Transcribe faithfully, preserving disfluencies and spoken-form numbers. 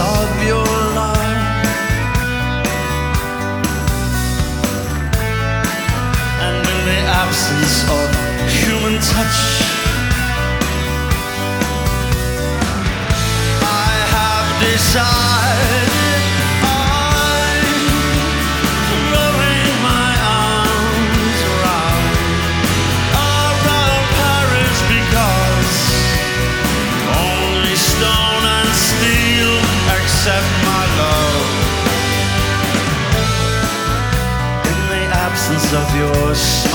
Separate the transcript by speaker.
Speaker 1: of your love, and in the absence of human touch, I have decided I'm throwing my arms around around Paris, because only stone and steel accept my love. In the absence of your